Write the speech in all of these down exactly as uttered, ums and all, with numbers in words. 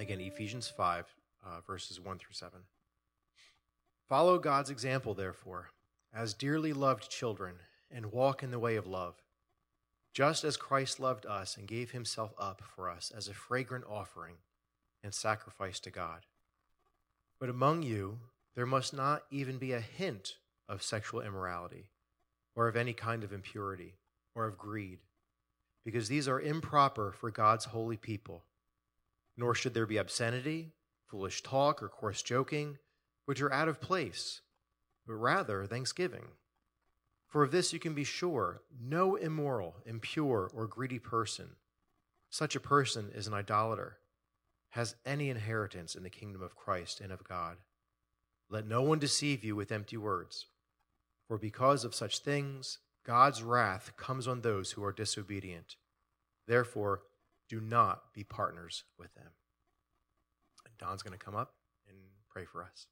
Again, Ephesians five, uh, verses one through seven. Follow God's example, therefore, as dearly loved children, and walk in the way of love, just as Christ loved us and gave himself up for us as a fragrant offering and sacrifice to God. But among you, there must not even be a hint of sexual immorality, or of any kind of impurity, or of greed, because these are improper for God's holy people. Nor should there be obscenity, foolish talk, or coarse joking, which are out of place, but rather thanksgiving. For of this you can be sure, no immoral, impure, or greedy person, such a person is an idolater, has any inheritance in the kingdom of Christ and of God. Let no one deceive you with empty words, for because of such things, God's wrath comes on those who are disobedient. Therefore, do not be partners with them. And Don's going to come up and pray for us.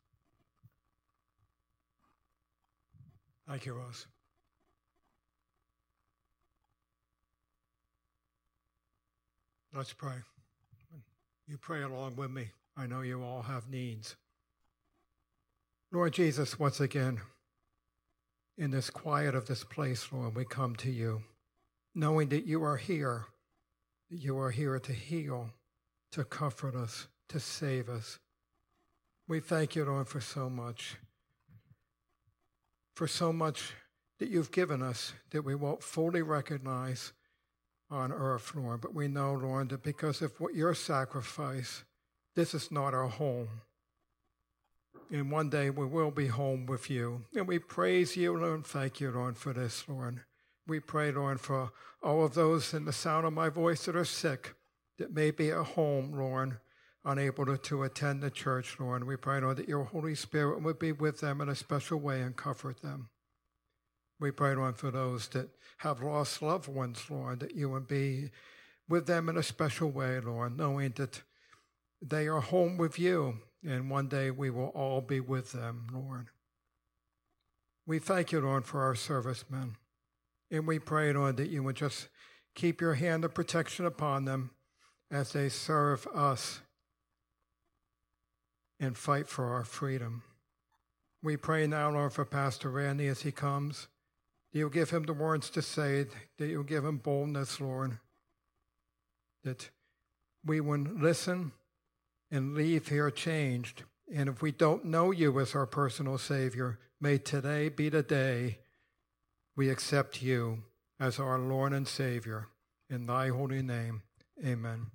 Thank you, Ross. Let's pray. You pray along with me. I know you all have needs. Lord Jesus, once again, in this quiet of this place, Lord, we come to you, knowing that you are here, that you are here to heal, to comfort us, to save us. We thank you, Lord, for so much, for so much that you've given us that we won't fully recognize on earth, Lord, but we know, Lord, that because of what your sacrifice, this is not our home. And one day we will be home with you. And we praise you, Lord, and thank you, Lord, for this, Lord. We pray, Lord, for all of those in the sound of my voice that are sick, that may be at home, Lord, unable to, to attend the church, Lord. We pray, Lord, that your Holy Spirit would be with them in a special way and comfort them. We pray, Lord, for those that have lost loved ones, Lord, that you would be with them in a special way, Lord, knowing that they are home with you, and one day we will all be with them, Lord. We thank you, Lord, for our servicemen. And we pray, Lord, that you would just keep your hand of protection upon them as they serve us and fight for our freedom. We pray now, Lord, for Pastor Randy as he comes. That you'll give him the words to say, that you'll give him boldness, Lord, that we would listen and leave here changed. And if we don't know you as our personal Savior, may today be the day we accept you as our Lord and Savior. In thy holy name, amen.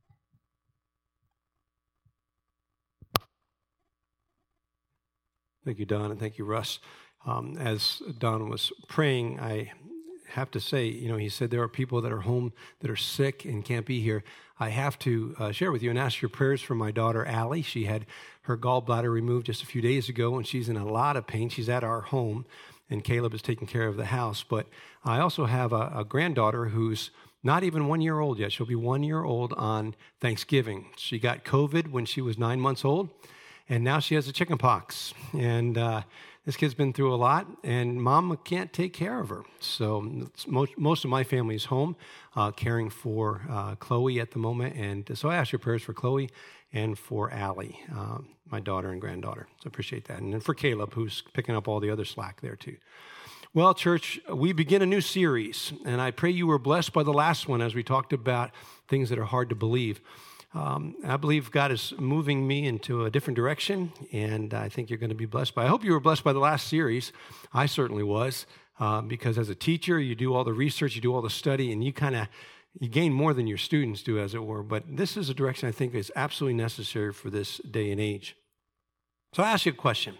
Thank you, Don, and thank you, Russ. Um, as Don was praying, I have to say, you know, he said there are people that are home that are sick and can't be here. I have to uh, share with you and ask your prayers for my daughter, Allie. She had her gallbladder removed just a few days ago, and she's in a lot of pain. She's at our home, and Caleb is taking care of the house. But I also have a, a granddaughter who's not even one year old yet. She'll be one year old on Thanksgiving. She got COVID when she was nine months old, and now she has a chicken pox. And uh, this kid's been through a lot, and Mom can't take care of her. So most, most of my family is home uh, caring for uh, Chloe at the moment. And so I ask your prayers for Chloe and for Allie, uh, my daughter and granddaughter. So I appreciate that. And then for Caleb, who's picking up all the other slack there too. Well, church, we begin a new series, and I pray you were blessed by the last one as we talked about things that are hard to believe. Um, I believe God is moving me into a different direction, and I think you're going to be blessed by it. I hope you were blessed by the last series. I certainly was, uh, because as a teacher, you do all the research, you do all the study, and you kind of you gain more than your students do, as it were. But this is a direction I think is absolutely necessary for this day and age. So I ask you a question.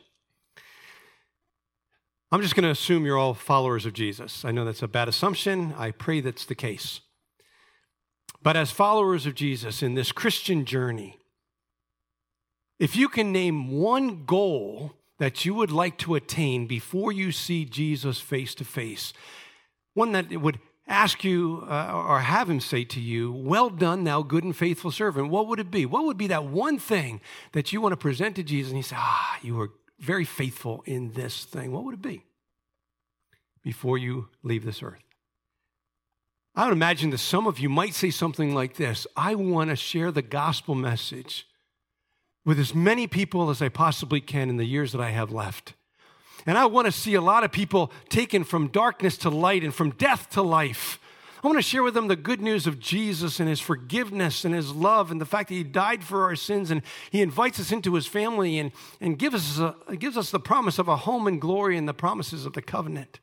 I'm just going to assume you're all followers of Jesus. I know that's a bad assumption. I pray that's the case. But as followers of Jesus in this Christian journey, if you can name one goal that you would like to attain before you see Jesus face to face, one that would ask you uh, or have him say to you, well done, thou good and faithful servant, what would it be? What would be that one thing that you want to present to Jesus and he say, ah, you were very faithful in this thing? What would it be before you leave this earth? I would imagine that some of you might say something like this: I want to share the gospel message with as many people as I possibly can in the years that I have left. And I want to see a lot of people taken from darkness to light and from death to life. I want to share with them the good news of Jesus and his forgiveness and his love and the fact that he died for our sins and he invites us into his family and, and gives us a, gives us the promise of a home in glory and the promises of the covenant.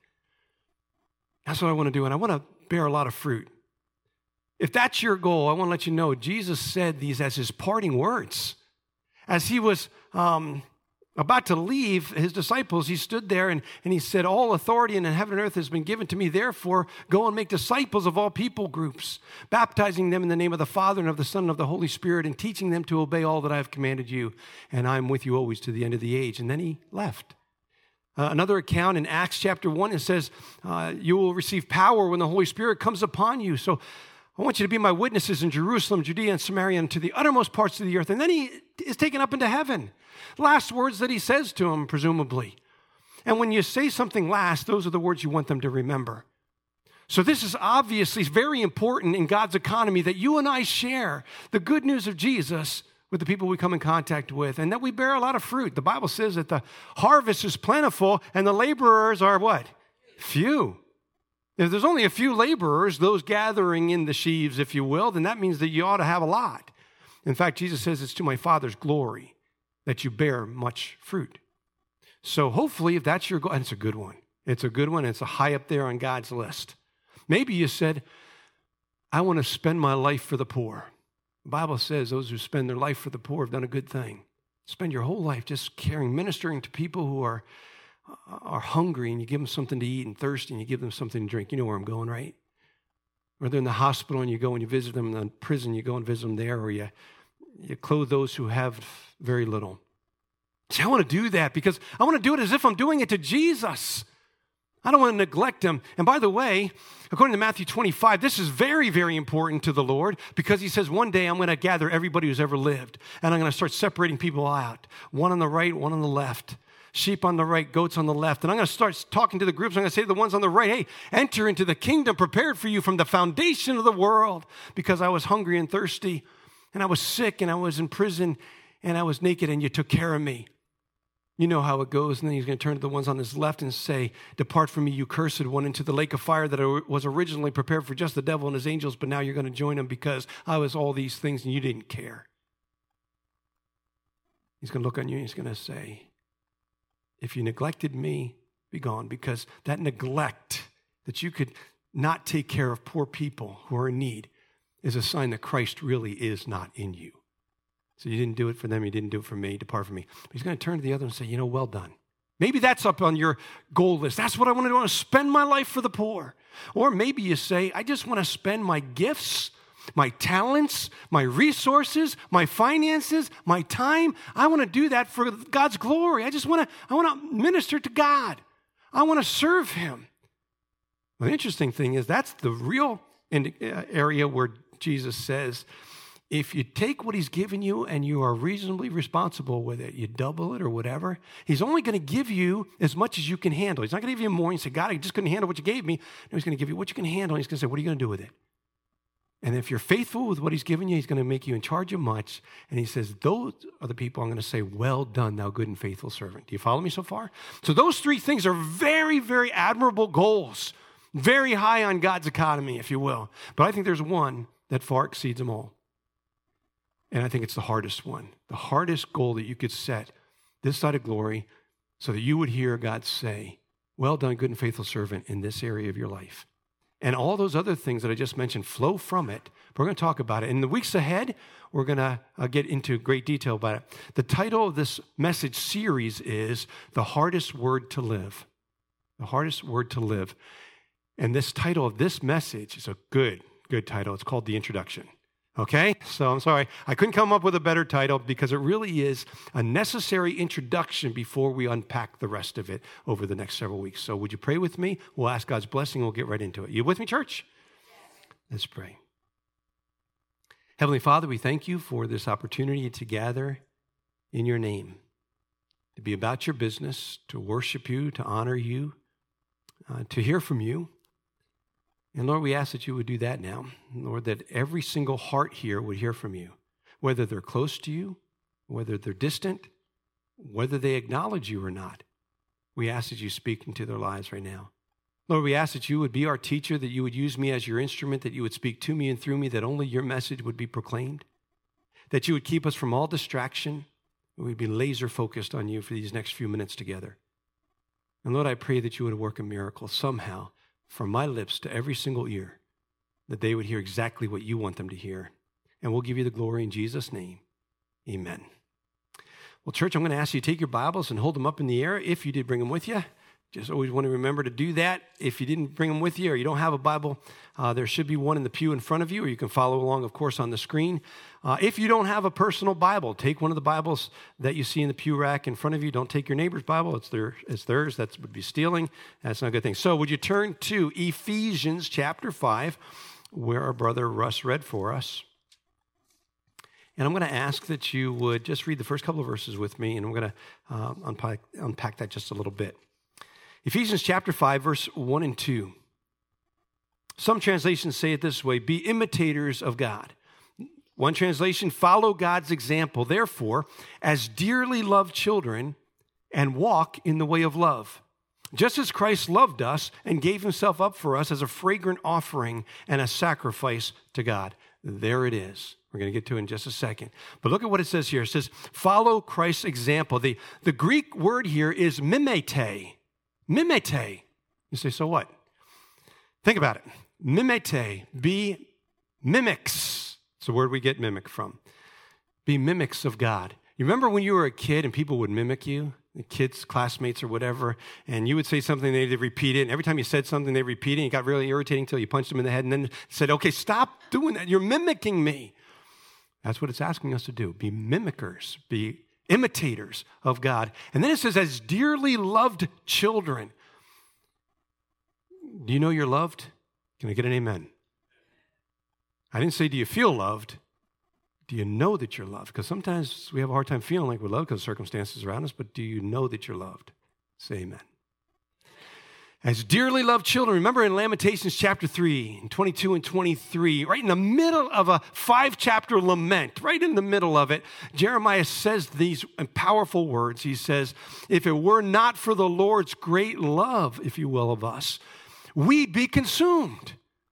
That's what I want to do, and I want to bear a lot of fruit. If that's your goal, I want to let you know Jesus said these as his parting words. As he was um, about to leave his disciples, he stood there and, and he said, all authority in heaven and earth has been given to me. Therefore, go and make disciples of all people groups, baptizing them in the name of the Father and of the Son and of the Holy Spirit, and teaching them to obey all that I have commanded you. And I'm with you always to the end of the age. And then he left. Uh, another account in Acts chapter one, it says, uh, you will receive power when the Holy Spirit comes upon you. So I want you to be my witnesses in Jerusalem, Judea, and Samaria, and to the uttermost parts of the earth. And then he is taken up into heaven. Last words that he says to him, presumably. And when you say something last, those are the words you want them to remember. So this is obviously very important in God's economy, that you and I share the good news of Jesus with the people we come in contact with, and that we bear a lot of fruit. The Bible says that the harvest is plentiful, and the laborers are what? Few. If there's only a few laborers, those gathering in the sheaves, if you will, then that means that you ought to have a lot. In fact, Jesus says it's to my Father's glory that you bear much fruit. So hopefully, if that's your goal, and it's a good one. It's a good one. It's a high up there on God's list. Maybe you said, I want to spend my life for the poor. The Bible says those who spend their life for the poor have done a good thing. Spend your whole life just caring, ministering to people who are are hungry, and you give them something to eat, and thirsty, and you give them something to drink. You know where I'm going, right? Or they're in the hospital, and you go and you visit them. In the prison, you go and visit them there, or you, you clothe those who have very little. See, I want to do that because I want to do it as if I'm doing it to Jesus. I don't want to neglect him. And by the way, according to Matthew twenty-five, this is very, very important to the Lord, because he says one day I'm going to gather everybody who's ever lived, and I'm going to start separating people out, one on the right, one on the left. Sheep on the right, goats on the left. And I'm going to start talking to the groups. I'm going to say to the ones on the right, hey, enter into the kingdom prepared for you from the foundation of the world, because I was hungry and thirsty, and I was sick, and I was in prison, and I was naked, and you took care of me. You know how it goes. And then he's going to turn to the ones on his left and say, depart from me, you cursed one, into the lake of fire that was originally prepared for just the devil and his angels, but now you're going to join them because I was all these things and you didn't care. He's going to look on you and he's going to say, if you neglected me, be gone, because that neglect, that you could not take care of poor people who are in need, is a sign that Christ really is not in you. So you didn't do it for them, you didn't do it for me, depart from me. But he's going to turn to the other and say, you know, well done. Maybe that's up on your goal list. That's what I want to do. I want to spend my life for the poor. Or maybe you say, I just want to spend my gifts, my talents, my resources, my finances, my time. I want to do that for God's glory. I just want to, I want to minister to God. I want to serve him. Well, the interesting thing is that's the real area where Jesus says, if you take what he's given you and you are reasonably responsible with it, you double it or whatever, he's only going to give you as much as you can handle. He's not going to give you more. You say, God, I just couldn't handle what you gave me. No, he's going to give you what you can handle. He's going to say, what are you going to do with it? And if you're faithful with what he's given you, he's going to make you in charge of much. And he says, those are the people I'm going to say, well done, thou good and faithful servant. Do you follow me so far? So those three things are very, very admirable goals, very high on God's economy, if you will. But I think there's one that far exceeds them all. And I think it's the hardest one, the hardest goal that you could set this side of glory so that you would hear God say, well done, good and faithful servant, in this area of your life. And all those other things that I just mentioned flow from it. But we're going to talk about it. In the weeks ahead, we're going to uh, get into great detail about it. The title of this message series is The Hardest Word to Live. The Hardest Word to Live. And this title of this message is a good, good title. It's called The Introduction. Okay? So I'm sorry. I couldn't come up with a better title because it really is a necessary introduction before we unpack the rest of it over the next several weeks. So would you pray with me? We'll ask God's blessing. We'll get right into it. You with me, church? Let's pray. Heavenly Father, we thank you for this opportunity to gather in your name, to be about your business, to worship you, to honor you, uh, to hear from you. And Lord, we ask that you would do that now. Lord, that every single heart here would hear from you, whether they're close to you, whether they're distant, whether they acknowledge you or not. We ask that you speak into their lives right now. Lord, we ask that you would be our teacher, that you would use me as your instrument, that you would speak to me and through me, that only your message would be proclaimed, that you would keep us from all distraction, and we'd be laser focused on you for these next few minutes together. And Lord, I pray that you would work a miracle somehow from my lips to every single ear, that they would hear exactly what you want them to hear. And we'll give you the glory in Jesus' name. Amen. Well, church, I'm going to ask you to take your Bibles and hold them up in the air if you did bring them with you. Just always want to remember to do that. If you didn't bring them with you or you don't have a Bible, uh, there should be one in the pew in front of you, or you can follow along, of course, on the screen. Uh, if you don't have a personal Bible, take one of the Bibles that you see in the pew rack in front of you. Don't take your neighbor's Bible. It's, their, it's theirs. That would be stealing. That's not a good thing. So would you turn to Ephesians chapter five, where our brother Russ read for us. And I'm going to ask that you would just read the first couple of verses with me, and I'm going to uh, unpack, unpack that just a little bit. Ephesians chapter five, verse one and two. Some translations say it this way: be imitators of God. One translation, follow God's example, therefore, as dearly loved children, and walk in the way of love. Just as Christ loved us and gave himself up for us as a fragrant offering and a sacrifice to God. There it is. We're going to get to it in just a second. But look at what it says here. It says, follow Christ's example. The, the Greek word here is mimete. Mimete. You say, so what? Think about it. Mimete. Be mimics. It's the word we get mimic from. Be mimics of God. You remember when you were a kid and people would mimic you? The kids, classmates or whatever, and you would say something, they'd repeat it. And every time you said something, they repeat it. And it got really irritating until you punched them in the head and then said, okay, stop doing that. You're mimicking me. That's what it's asking us to do. Be mimickers. Be imitators of God. And then it says, as dearly loved children. Do you know you're loved? Can I get an amen? I didn't say, do you feel loved? Do you know that you're loved? Because sometimes we have a hard time feeling like we're loved because of circumstances around us, but do you know that you're loved? Say amen. As dearly loved children, remember in Lamentations chapter three, twenty-two and twenty-three, right in the middle of a five-chapter lament, right in the middle of it, Jeremiah says these powerful words. He says, if it were not for the Lord's great love, if you will, of us, we'd be consumed.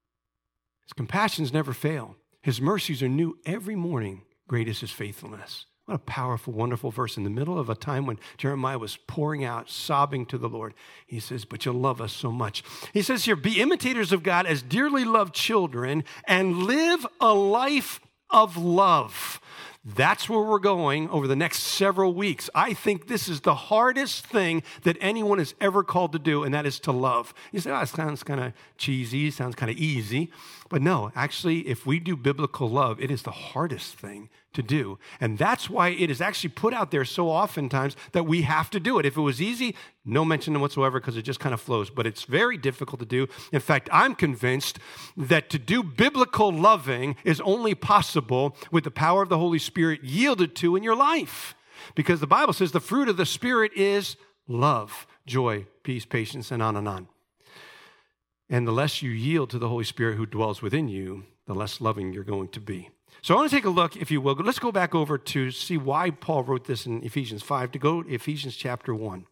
His compassions never fail. His mercies are new every morning. Great is his faithfulness. What a powerful, wonderful verse in the middle of a time when Jeremiah was pouring out, sobbing to the Lord. He says, but you love us so much. He says here, be imitators of God as dearly loved children and live a life of love. That's where we're going over the next several weeks. I think this is the hardest thing that anyone is ever called to do, and that is to love. You say, oh, it sounds kind of cheesy, sounds kind of easy. But no, actually, if we do biblical love, it is the hardest thing to do. And that's why it is actually put out there so oftentimes that we have to do it. If it was easy, no mention whatsoever because it just kind of flows. But it's very difficult to do. In fact, I'm convinced that to do biblical loving is only possible with the power of the Holy Spirit yielded to in your life. Because the Bible says the fruit of the Spirit is love, joy, peace, patience, and on and on. And the less you yield to the Holy Spirit who dwells within you, the less loving you're going to be. So I want to take a look, if you will. Let's go back over to see why Paul wrote this in Ephesians five, to go to Ephesians chapter one.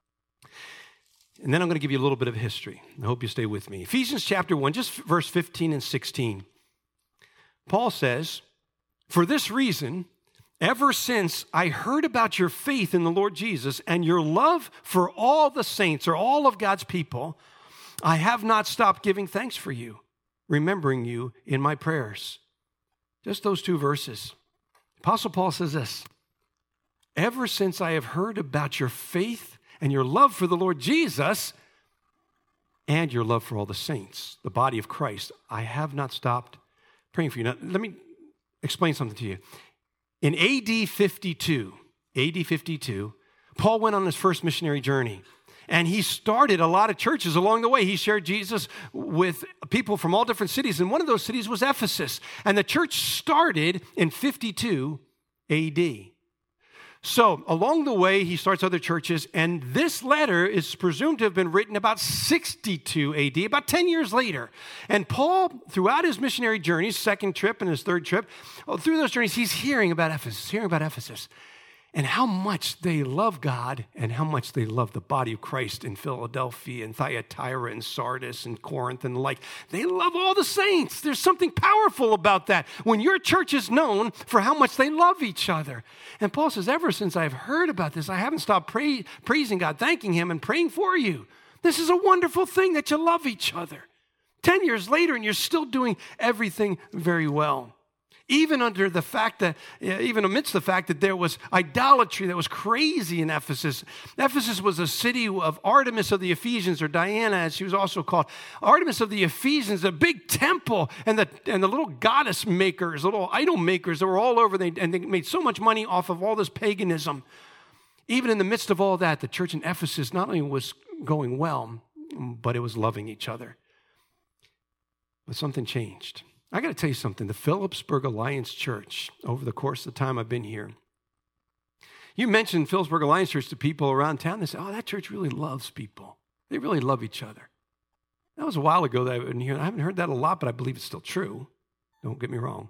And then I'm going to give you a little bit of history. I hope you stay with me. Ephesians chapter one, just verse fifteen and sixteen. Paul says, for this reason, ever since I heard about your faith in the Lord Jesus and your love for all the saints or all of God's people, I have not stopped giving thanks for you, remembering you in my prayers. Just those two verses. Apostle Paul says this, ever since I have heard about your faith and your love for the Lord Jesus and your love for all the saints, the body of Christ, I have not stopped praying for you. Now, let me explain something to you. In A D fifty-two, A D fifty-two, Paul went on his first missionary journey. And he started a lot of churches along the way. He shared Jesus with people from all different cities. And one of those cities was Ephesus. And the church started in fifty-two A D. So along the way, he starts other churches, and this letter is presumed to have been written about sixty-two A D, about ten years later. And Paul, throughout his missionary journeys, second trip and his third trip, through those journeys, he's hearing about Ephesus, hearing about Ephesus, and how much they love God and how much they love the body of Christ in Philadelphia and Thyatira and Sardis and Corinth and the like. They love all the saints. There's something powerful about that when your church is known for how much they love each other. And Paul says, ever since I've heard about this, I haven't stopped pray, praising God, thanking him, and praying for you. This is a wonderful thing that you love each other. Ten years later, and you're still doing everything very well. Even under the fact that, even amidst the fact that there was idolatry that was crazy in Ephesus. Ephesus was a city of Artemis of the Ephesians, or Diana as she was also called. Artemis of the Ephesians, a big temple, and the and the little goddess makers, little idol makers that were all over, they, and they made so much money off of all this paganism. Even in the midst of all that, the church in Ephesus not only was going well, but it was loving each other. But something changed. I got to tell you something. The Phillipsburg Alliance Church, over the course of the time I've been here, you mentioned Phillipsburg Alliance Church to people around town. They say, oh, that church really loves people. They really love each other. That was a while ago that I didn't hear. I haven't heard that a lot, but I believe it's still true. Don't get me wrong.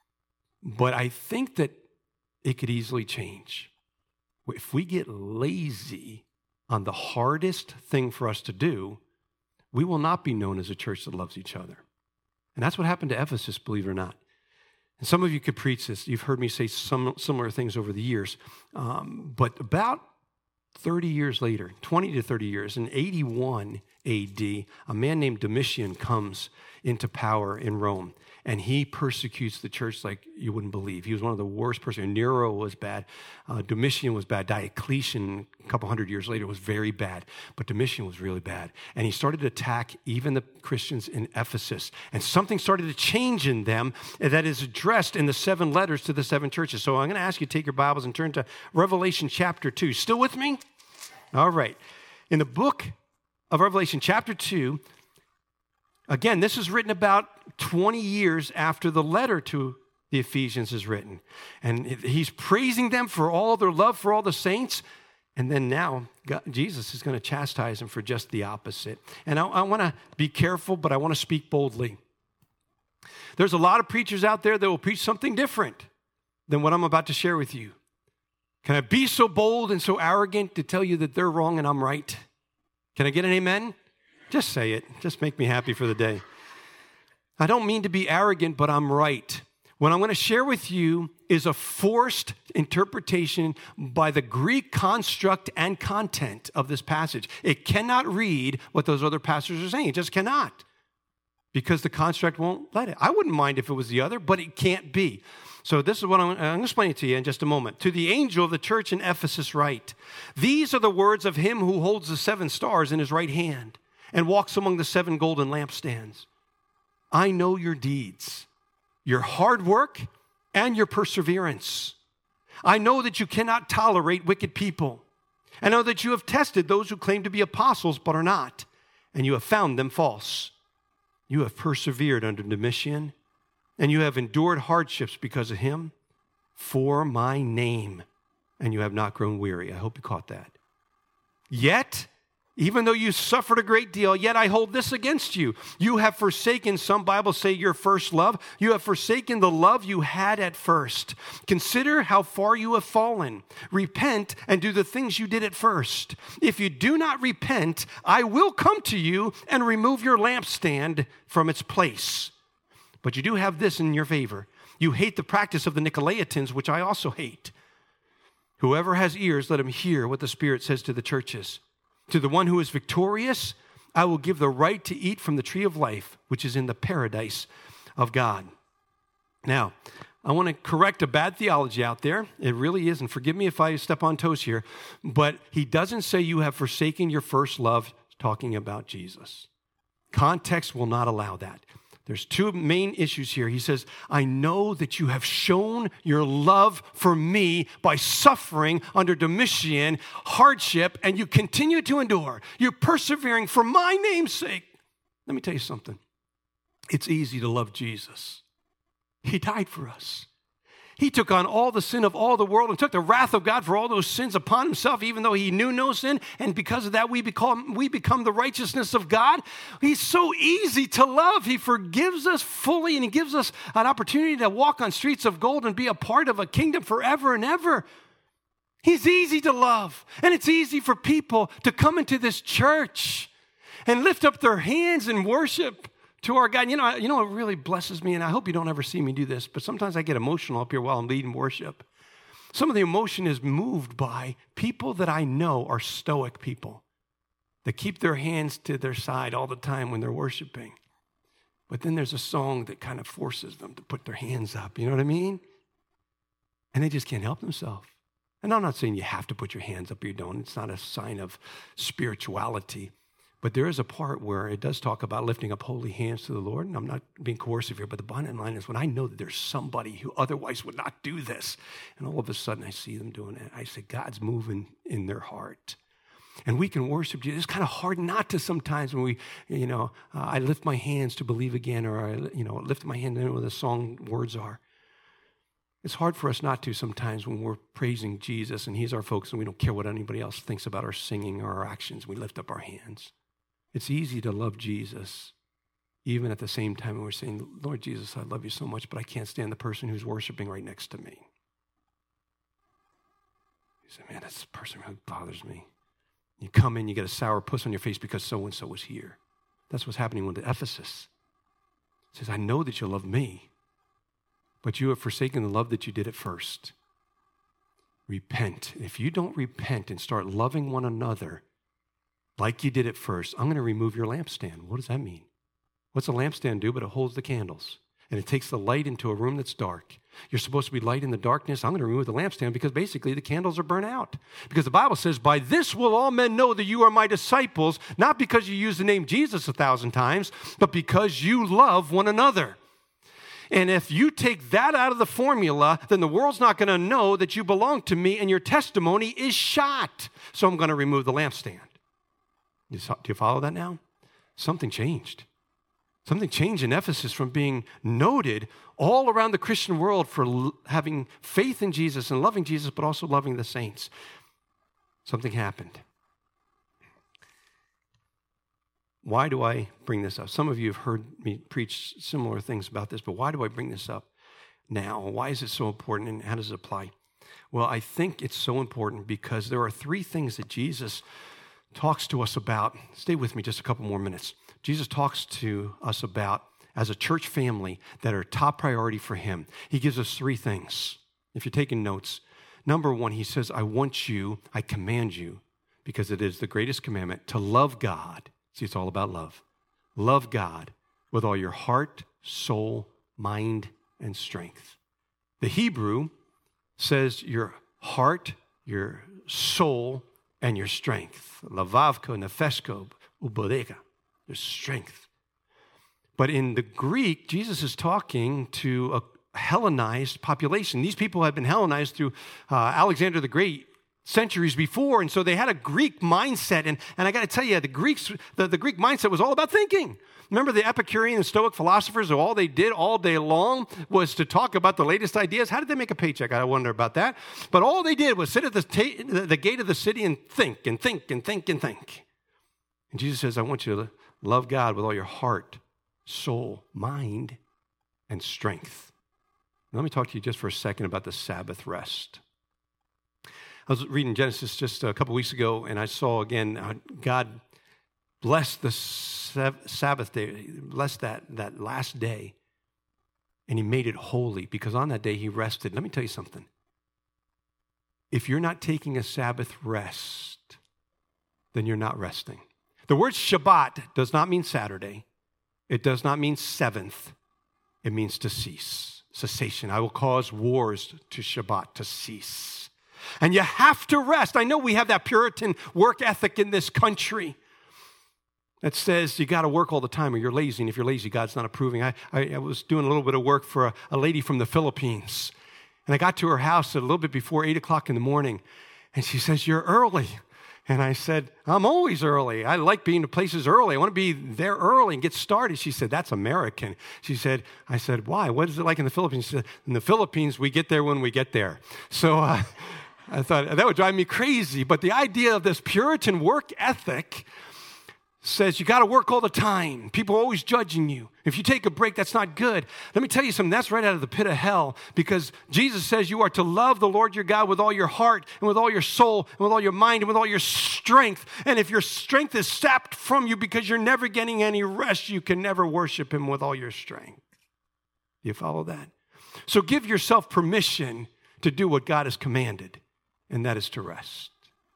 But I think that it could easily change. If we get lazy on the hardest thing for us to do, we will not be known as a church that loves each other. And that's what happened to Ephesus, believe it or not. And some of you could preach this. You've heard me say some similar things over the years. Um, but about thirty years later, twenty to thirty years, in eighty-one A D, a man named Domitian comes into power in Rome. And he persecutes the church like you wouldn't believe. He was one of the worst persecutors. Nero was bad. Uh, Domitian was bad. Diocletian, a couple hundred years later, was very bad. But Domitian was really bad. And he started to attack even the Christians in Ephesus. And something started to change in them that is addressed in the seven letters to the seven churches. So I'm going to ask you to take your Bibles and turn to Revelation chapter two. Still with me? All right. In the book of Revelation chapter two, again, this is written about twenty years after the letter to the Ephesians is written. And he's praising them for all their love for all the saints. And then now God, Jesus is going to chastise them for just the opposite. And I, I want to be careful, but I want to speak boldly. There's a lot of preachers out there that will preach something different than what I'm about to share with you. Can I be so bold and so arrogant to tell you that they're wrong and I'm right? Can I get an amen? Just say it. Just make me happy for the day. I don't mean to be arrogant, but I'm right. What I'm going to share with you is a forced interpretation by the Greek construct and content of this passage. It cannot read what those other pastors are saying. It just cannot, because the construct won't let it. I wouldn't mind if it was the other, but it can't be. So this is what I'm, I'm going to explain it to you in just a moment. To the angel of the church in Ephesus write, these are the words of him who holds the seven stars in his right hand and walks among the seven golden lampstands. I know your deeds, your hard work, and your perseverance. I know that you cannot tolerate wicked people. I know that you have tested those who claim to be apostles but are not, and you have found them false. You have persevered under Domitian, and you have endured hardships because of him for my name, and you have not grown weary. I hope you caught that. Yet, even though you suffered a great deal, yet I hold this against you. You have forsaken, some Bibles say, your first love. You have forsaken the love you had at first. Consider how far you have fallen. Repent and do the things you did at first. If you do not repent, I will come to you and remove your lampstand from its place. But you do have this in your favor. You hate the practice of the Nicolaitans, which I also hate. Whoever has ears, let him hear what the Spirit says to the churches. To the one who is victorious, I will give the right to eat from the tree of life, which is in the paradise of God. Now, I want to correct a bad theology out there. It really is, and forgive me if I step on toes here, but he doesn't say you have forsaken your first love, talking about Jesus. Context will not allow that. There's two main issues here. He says, I know that you have shown your love for me by suffering under Domitian, hardship, and you continue to endure. You're persevering for my name's sake. Let me tell you something. It's easy to love Jesus. He died for us. He took on all the sin of all the world and took the wrath of God for all those sins upon himself, even though he knew no sin. And because of that, we become, we become the righteousness of God. He's so easy to love. He forgives us fully, and he gives us an opportunity to walk on streets of gold and be a part of a kingdom forever and ever. He's easy to love. And it's easy for people to come into this church and lift up their hands and worship to our God. You know, you know what really blesses me, and I hope you don't ever see me do this, but sometimes I get emotional up here while I'm leading worship. Some of the emotion is moved by people that I know are stoic people that keep their hands to their side all the time when they're worshiping. But then there's a song that kind of forces them to put their hands up, you know what I mean? And they just can't help themselves. And I'm not saying you have to put your hands up, you don't. It's not a sign of spirituality. But there is a part where it does talk about lifting up holy hands to the Lord. And I'm not being coercive here, but the bottom line is when I know that there's somebody who otherwise would not do this, and all of a sudden I see them doing it, I say, God's moving in their heart. And we can worship Jesus. It's kind of hard not to sometimes when we, you know, uh, I lift my hands to believe again, or I, you know, lift my hand, I know what the song words are. It's hard for us not to sometimes when we're praising Jesus and he's our focus and we don't care what anybody else thinks about our singing or our actions. We lift up our hands. It's easy to love Jesus, even at the same time when we're saying, Lord Jesus, I love you so much, but I can't stand the person who's worshiping right next to me. You say, man, that's the person who bothers me. You come in, you get a sour puss on your face because so-and-so was here. That's what's happening with Ephesus. It says, I know that you love me, but you have forsaken the love that you did at first. Repent. If you don't repent and start loving one another like you did at first, I'm going to remove your lampstand. What does that mean? What's a lampstand do? But it holds the candles. And it takes the light into a room that's dark. You're supposed to be light in the darkness. I'm going to remove the lampstand because basically the candles are burnt out. Because the Bible says, by this will all men know that you are my disciples, not because you use the name Jesus a thousand times, but because you love one another. And if you take that out of the formula, then the world's not going to know that you belong to me and your testimony is shot. So I'm going to remove the lampstand. Do you follow that now? Something changed. Something changed in Ephesus from being noted all around the Christian world for l- having faith in Jesus and loving Jesus, but also loving the saints. Something happened. Why do I bring this up? Some of you have heard me preach similar things about this, but why do I bring this up now? Why is it so important, and how does it apply? Well, I think it's so important because there are three things that Jesus talks to us about. Stay with me just a couple more minutes. Jesus talks to us about as a church family that are top priority for him. He gives us three things. If you're taking notes, number one, he says, I want you, I command you, because it is the greatest commandment, to love God. See, it's all about love. Love God with all your heart, soul, mind, and strength. The Hebrew says your heart, your soul, and your strength. Lavavko, nefeshko, ubodeka. Your strength. But in the Greek, Jesus is talking to a Hellenized population. These people had been Hellenized through uh, Alexander the Great centuries before, and so they had a Greek mindset. And, and I got to tell you, the Greeks, the, the Greek mindset was all about thinking. Remember the Epicurean and Stoic philosophers, who all they did all day long was to talk about the latest ideas? How did they make a paycheck? I wonder about that. But all they did was sit at the, ta- the gate of the city and think and think and think and think. And Jesus says, I want you to love God with all your heart, soul, mind, and strength. Now, let me talk to you just for a second about the Sabbath rest. I was reading Genesis just a couple weeks ago, and I saw again how God blessed the Sabbath day, blessed that, that last day, and he made it holy because on that day he rested. Let me tell you something. If you're not taking a Sabbath rest, then you're not resting. The word Shabbat does not mean Saturday. It does not mean seventh. It means to cease, cessation. I will cause wars to Shabbat, to cease. And you have to rest. I know we have that Puritan work ethic in this country that says you got to work all the time or you're lazy. And if you're lazy, God's not approving. I, I, I was doing a little bit of work for a, a lady from the Philippines. And I got to her house at a little bit before eight o'clock in the morning. And she says, you're early. And I said, I'm always early. I like being to places early. I want to be there early and get started. She said, that's American. She said, I said, why? What is it like in the Philippines? She said, in the Philippines, we get there when we get there. So uh, I thought that would drive me crazy. But the idea of this Puritan work ethic says you got to work all the time. People are always judging you. If you take a break, that's not good. Let me tell you something. That's right out of the pit of hell, because Jesus says you are to love the Lord your God with all your heart and with all your soul and with all your mind and with all your strength. And if your strength is sapped from you because you're never getting any rest, you can never worship him with all your strength. Do you follow that? So give yourself permission to do what God has commanded, and that is to rest.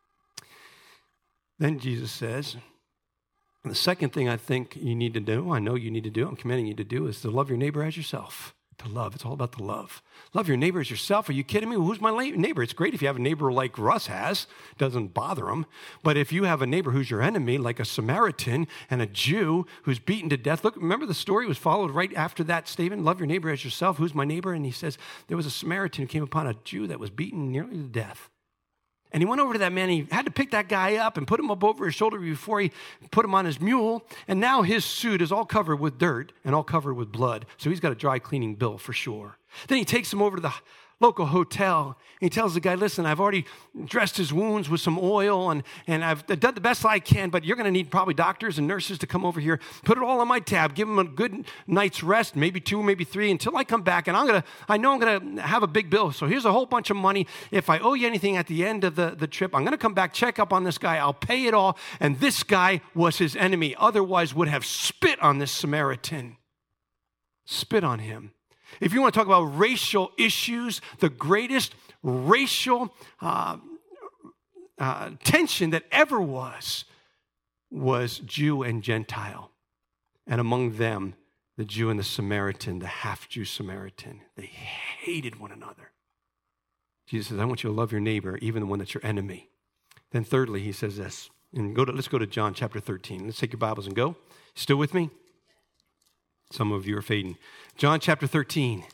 Then Jesus says, the second thing I think you need to do, I know you need to do, I'm commanding you to do, is to love your neighbor as yourself. To love. It's all about the love. Love your neighbor as yourself. Are you kidding me? Who's my neighbor? It's great if you have a neighbor like Russ has. Doesn't bother him. But if you have a neighbor who's your enemy, like a Samaritan and a Jew who's beaten to death. Look, remember the story was followed right after that statement? Love your neighbor as yourself. Who's my neighbor? And he says, there was a Samaritan who came upon a Jew that was beaten nearly to death. And he went over to that man. He had to pick that guy up and put him up over his shoulder before he put him on his mule. And now his suit is all covered with dirt and all covered with blood. So he's got a dry cleaning bill for sure. Then he takes him over to the local hotel. And he tells the guy, listen, I've already dressed his wounds with some oil, and, and I've done the best I can, but you're going to need probably doctors and nurses to come over here. Put it all on my tab. Give him a good night's rest, maybe two, maybe three, until I come back. And I'm going to, I know I'm going to have a big bill. So here's a whole bunch of money. If I owe you anything at the end of the, the trip, I'm going to come back, check up on this guy. I'll pay it all. And this guy was his enemy. Otherwise would have spit on this Samaritan. Spit on him. If you want to talk about racial issues, the greatest racial uh, uh, tension that ever was, was Jew and Gentile. And among them, the Jew and the Samaritan, the half-Jew Samaritan. They hated one another. Jesus says, I want you to love your neighbor, even the one that's your enemy. Then thirdly, he says this. And go to, let's go to John chapter thirteen. Let's take your Bibles and go. Still with me? Some of you are fading. John chapter thirteen.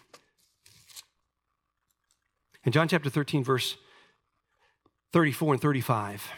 In John chapter thirteen, verse thirty-four and thirty-five.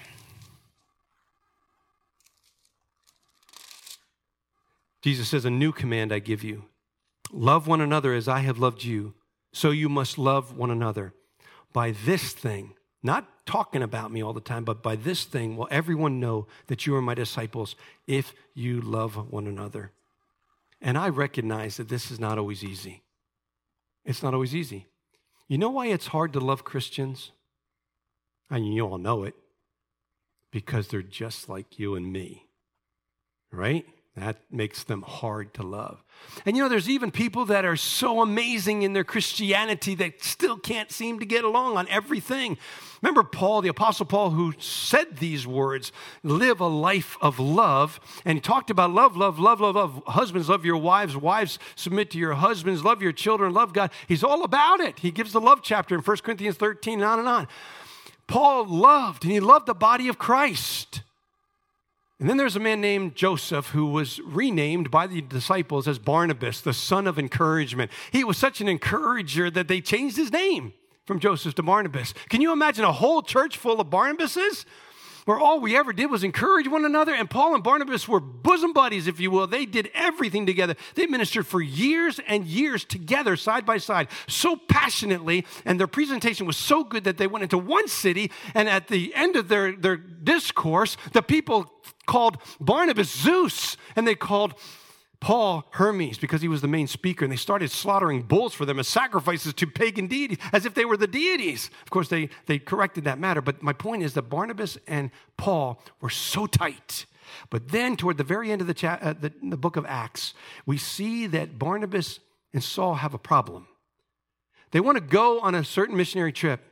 Jesus says, a new command I give you. Love one another as I have loved you. So you must love one another. By this thing, not talking about me all the time, but by this thing will everyone know that you are my disciples if you love one another. And I recognize that this is not always easy. It's not always easy. You know why it's hard to love Christians? And you all know it. Because they're just like you and me. Right? That makes them hard to love. And you know, there's even people that are so amazing in their Christianity that still can't seem to get along on everything. Remember Paul, the Apostle Paul, who said these words, live a life of love. And he talked about love, love, love, love, love. Husbands, love your wives. Wives, submit to your husbands. Love your children. Love God. He's all about it. He gives the love chapter in First Corinthians thirteen and on and on. Paul loved, and he loved the body of Christ. And then there's a man named Joseph who was renamed by the disciples as Barnabas, the son of encouragement. He was such an encourager that they changed his name from Joseph to Barnabas. Can you imagine a whole church full of Barnabases where all we ever did was encourage one another? And Paul and Barnabas were bosom buddies, if you will. They did everything together. They ministered for years and years together, side by side, so passionately, and their presentation was so good that they went into one city, and at the end of their, their discourse, the people called Barnabas Zeus, and they called Paul Hermes because he was the main speaker, and they started slaughtering bulls for them as sacrifices to pagan deities, as if they were the deities. Of course, they, they corrected that matter, but my point is that Barnabas and Paul were so tight. But then toward the very end of the, cha- uh, the, the book of Acts, we see that Barnabas and Saul have a problem. They want to go on a certain missionary trip.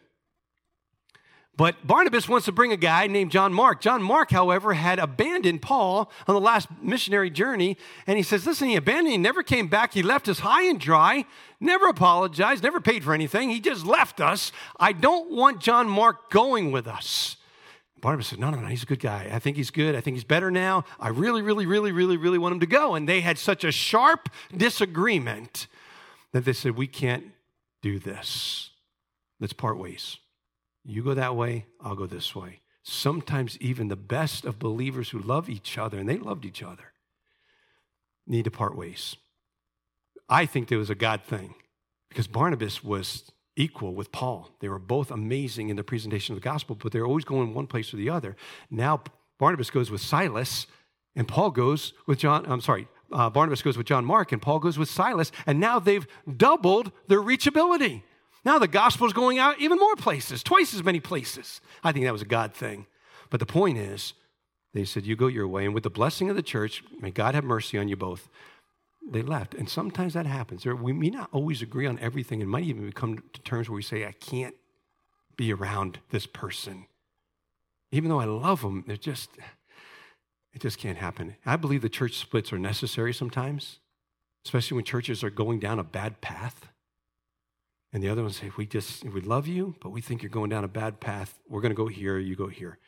But Barnabas wants to bring a guy named John Mark. John Mark, however, had abandoned Paul on the last missionary journey. And he says, listen, he abandoned, he never came back. He left us high and dry, never apologized, never paid for anything. He just left us. I don't want John Mark going with us. Barnabas said, no, no, no, he's a good guy. I think he's good. I think he's better now. I really, really, really, really, really want him to go. And they had such a sharp disagreement that they said, we can't do this. Let's part ways. You go that way, I'll go this way. sometimes even the best of believers who love each other, and they loved each other, need to part ways. I think there was a God thing because Barnabas was equal with Paul. They were both amazing in the presentation of the gospel, but they're always going one place or the other. Now Barnabas goes with Silas, and Paul goes with John, I'm sorry, uh, Barnabas goes with John Mark, and Paul goes with Silas, and now they've doubled their reachability. Now the gospel is going out even more places, twice as many places. I think that was a God thing. But the point is, they said, you go your way, and with the blessing of the church, may God have mercy on you both. They left, and sometimes that happens. We may not always agree on everything, and might even come to terms where we say, I can't be around this person. Even though I love them, they're just, it just can't happen. I believe the church splits are necessary sometimes, especially when churches are going down a bad path. And the other ones say, we just, we love you, but we think you're going down a bad path. We're going to go here, you go here.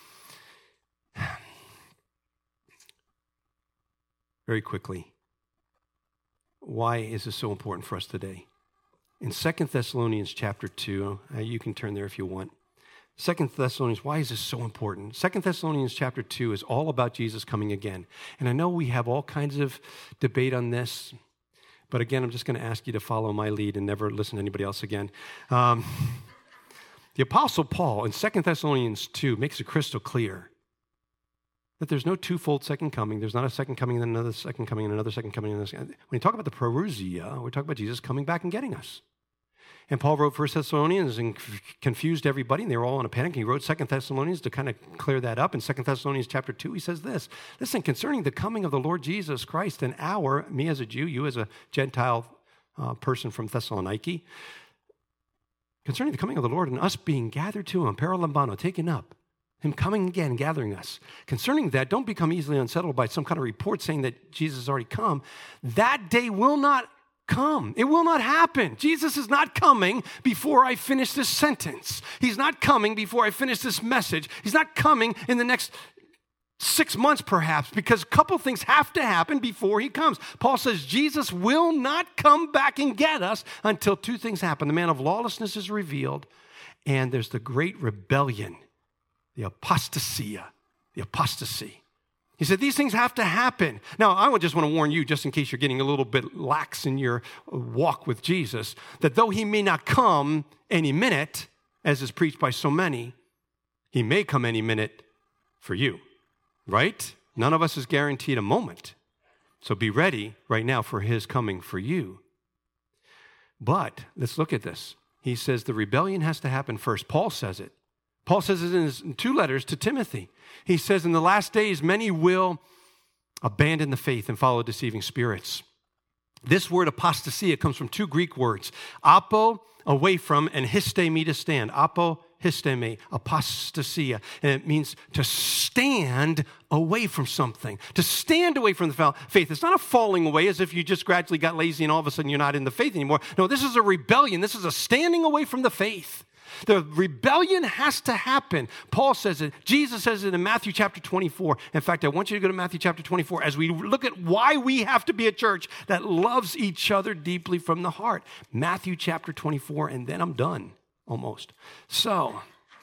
Very quickly, why is this so important for us today? In Second Thessalonians chapter two, uh, you can turn there if you want. Second Thessalonians, why is this so important? Second Thessalonians chapter two is all about Jesus coming again. And I know we have all kinds of debate on this, but again, I'm just going to ask you to follow my lead and never listen to anybody else again. Um, the Apostle Paul in Second Thessalonians two makes it crystal clear that there's no twofold second coming. There's not a second coming and then another second coming and another second coming. And another. When you talk about the parousia, we're talking about Jesus coming back and getting us. And Paul wrote First Thessalonians and confused everybody, and they were all in a panic. He wrote Second Thessalonians to kind of clear that up. In Second Thessalonians chapter two, he says this, listen, concerning the coming of the Lord Jesus Christ and our, me as a Jew, you as a Gentile uh, person from Thessaloniki, concerning the coming of the Lord and us being gathered to him, paralambano, taken up, him coming again, gathering us. Concerning that, don't become easily unsettled by some kind of report saying that Jesus has already come. That day will not come. It will not happen. Jesus is not coming before I finish this sentence. He's not coming before I finish this message. He's not coming in the next six months perhaps, because a couple things have to happen before he comes. Paul says Jesus will not come back and get us until two things happen. The man of lawlessness is revealed, and there's the great rebellion. The apostasia, the apostasy. He said, these things have to happen. Now, I would just want to warn you, just in case you're getting a little bit lax in your walk with Jesus, that though he may not come any minute, as is preached by so many, he may come any minute for you, right? None of us is guaranteed a moment. So be ready right now for his coming for you. But let's look at this. He says the rebellion has to happen first. Paul says it. Paul says it in his two letters to Timothy. He says, in the last days, many will abandon the faith and follow deceiving spirits. This word apostasia comes from two Greek words, apo, away from, and histemi, to stand. Apo, histemi, apostasia. And it means to stand away from something, to stand away from the faith. It's not a falling away as if you just gradually got lazy and all of a sudden you're not in the faith anymore. No, this is a rebellion. This is a standing away from the faith. The rebellion has to happen. Paul says it. Jesus says it in Matthew chapter twenty-four. In fact, I want you to go to Matthew chapter twenty-four as we look at why we have to be a church that loves each other deeply from the heart. Matthew chapter twenty-four, and then I'm done, almost. So,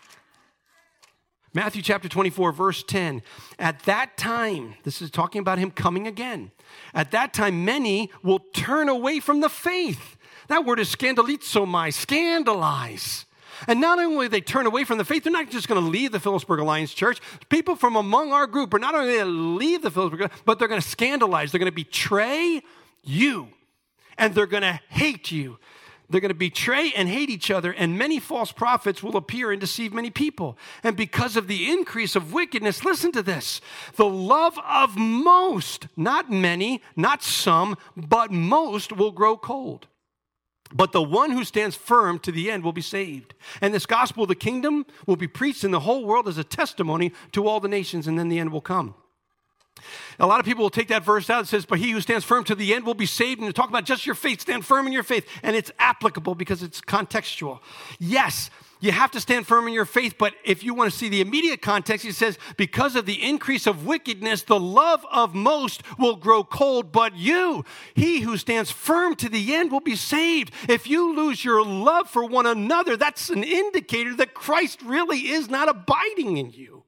Matthew chapter twenty-four, verse ten. At that time, this is talking about him coming again. At that time, many will turn away from the faith. That word is scandalizomai, scandalize. And not only will they turn away from the faith, they're not just going to leave the Phillipsburg Alliance Church. People from among our group are not only going to leave the Phillipsburg, but they're going to scandalize. They're going to betray you. And they're going to hate you. They're going to betray and hate each other, and many false prophets will appear and deceive many people. And because of the increase of wickedness, listen to this, the love of most, not many, not some, but most will grow cold. But the one who stands firm to the end will be saved. And this gospel of the kingdom will be preached in the whole world as a testimony to all the nations, and then the end will come. A lot of people will take that verse out. It says, but he who stands firm to the end will be saved. And to talk about just your faith, stand firm in your faith. And it's applicable because it's contextual. Yes, you have to stand firm in your faith. But if you want to see the immediate context, he says, because of the increase of wickedness, the love of most will grow cold. But you, he who stands firm to the end, will be saved. If you lose your love for one another, that's an indicator that Christ really is not abiding in you.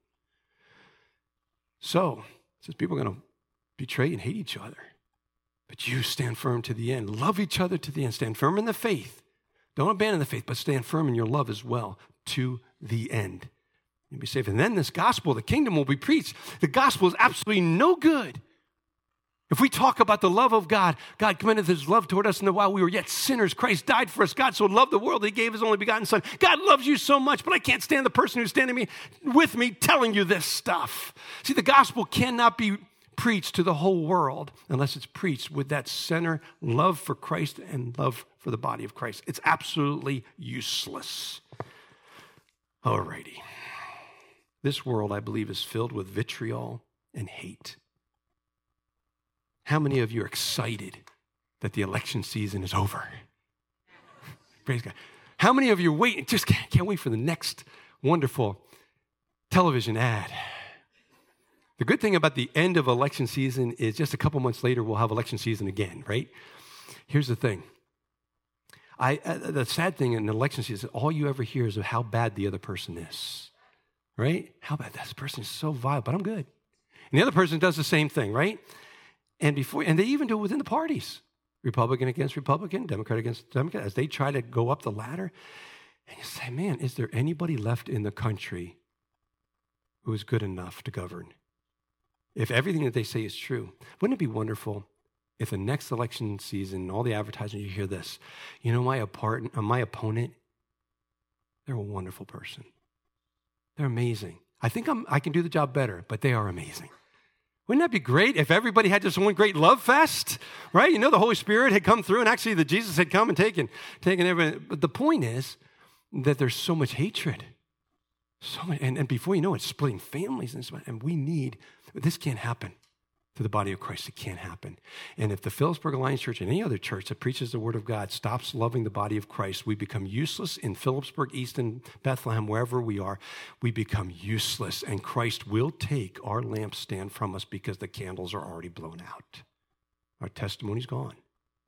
So, it says people are going to betray and hate each other. But you stand firm to the end. Love each other to the end. Stand firm in the faith. Don't abandon the faith, but stand firm in your love as well to the end. You'll be saved. And then this gospel, the kingdom will be preached. The gospel is absolutely no good if we talk about the love of God. God commended his love toward us, and while we were yet sinners, Christ died for us. God so loved the world that he gave his only begotten son. God loves you so much, but I can't stand the person who's standing me, with me telling you this stuff. See, the gospel cannot be preached to the whole world unless it's preached with that center love for Christ and love for the body of Christ. It's absolutely useless. All righty. This world, I believe, is filled with vitriol and hate. How many of you are excited that the election season is over? Praise God. How many of you are waiting, just can't, can't wait for the next wonderful television ad? The good thing about the end of election season is just a couple months later, we'll have election season again, right? Here's the thing. I, uh, the sad thing in election season, all you ever hear is of how bad the other person is, right? How bad this person is so vile, but I'm good. And the other person does the same thing, right? And before, and they even do it within the parties. Republican against Republican, Democrat against Democrat, as they try to go up the ladder. And you say, man, is there anybody left in the country who is good enough to govern? If everything that they say is true, wouldn't it be wonderful if the next election season, all the advertising, you hear this, you know, my, apart, my opponent, they're a wonderful person. They're amazing. I think I'm, I can do the job better, but they are amazing. Wouldn't that be great if everybody had just one great love fest, right? You know, the Holy Spirit had come through and actually the Jesus had come and taken, taken everything. But the point is that there's so much hatred. So much, and, and before you know it, it's splitting families. And, and we need, this can't happen to the body of Christ. It can't happen. And if the Phillipsburg Alliance Church and any other church that preaches the word of God stops loving the body of Christ, we become useless in Phillipsburg, Easton, Bethlehem, wherever we are. We become useless, and Christ will take our lampstand from us because the candles are already blown out. Our testimony's gone.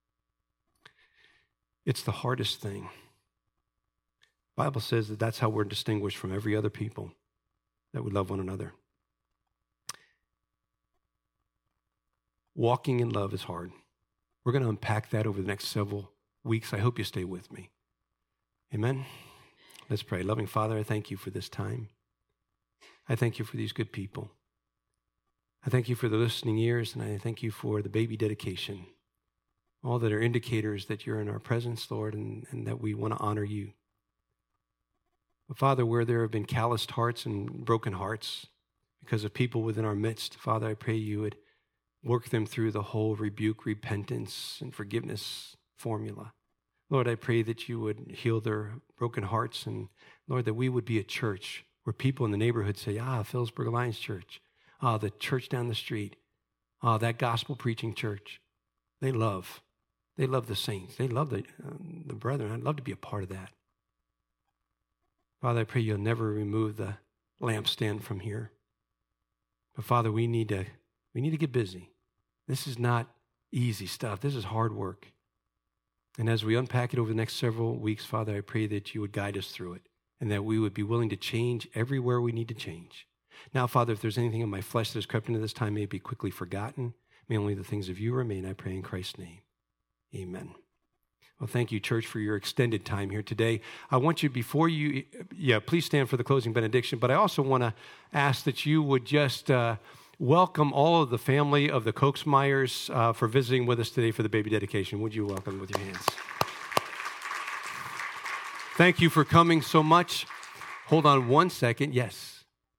It's the hardest thing. The Bible says that that's how we're distinguished from every other people, that we love one another. Walking in love is hard. We're going to unpack that over the next several weeks. I hope you stay with me. Amen? Let's pray. Loving Father, I thank you for this time. I thank you for these good people. I thank you for the listening ears, and I thank you for the baby dedication. All that are indicators that you're in our presence, Lord, and, and that we want to honor you. But Father, where there have been calloused hearts and broken hearts because of people within our midst, Father, I pray you would work them through the whole rebuke, repentance, and forgiveness formula. Lord, I pray that you would heal their broken hearts, and Lord, that we would be a church where people in the neighborhood say, ah, Phillipsburg Alliance Church, ah, the church down the street, ah, that gospel preaching church. They love. They love the saints. They love the, uh, the brethren. I'd love to be a part of that. Father, I pray you'll never remove the lampstand from here. But Father, we need to we need to get busy. This is not easy stuff. This is hard work. And as we unpack it over the next several weeks, Father, I pray that you would guide us through it and that we would be willing to change everywhere we need to change. Now, Father, if there's anything in my flesh that has crept into this time, may it be quickly forgotten. May only the things of you remain, I pray in Christ's name. Amen. Well, thank you, church, for your extended time here today. I want you, before you, yeah, please stand for the closing benediction, but I also want to ask that you would just uh, welcome all of the family of the Kochsmeyers uh, for visiting with us today for the baby dedication. Would you welcome with your hands? Thank you for coming so much. Hold on one second. Yes.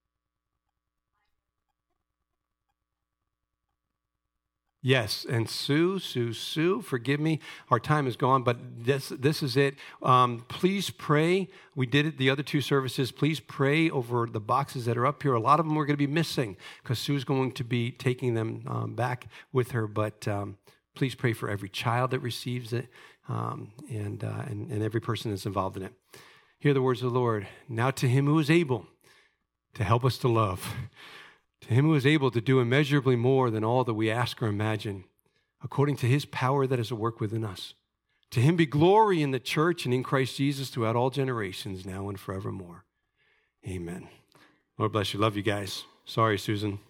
Yes, and Sue, Sue, Sue, forgive me. Our time is gone, but this this is it. Um, please pray. We did it the other two services. Please pray over the boxes that are up here. A lot of them we're going to be missing because Sue's going to be taking them um, back with her. But um, please pray for every child that receives it um, and, uh, and and every person that's involved in it. Hear the words of the Lord. Now to him who is able to help us to love, to him who is able to do immeasurably more than all that we ask or imagine, according to his power that is at work within us. To him be glory in the church and in Christ Jesus throughout all generations, now and forevermore. Amen. Lord bless you. Love you guys. Sorry, Susan.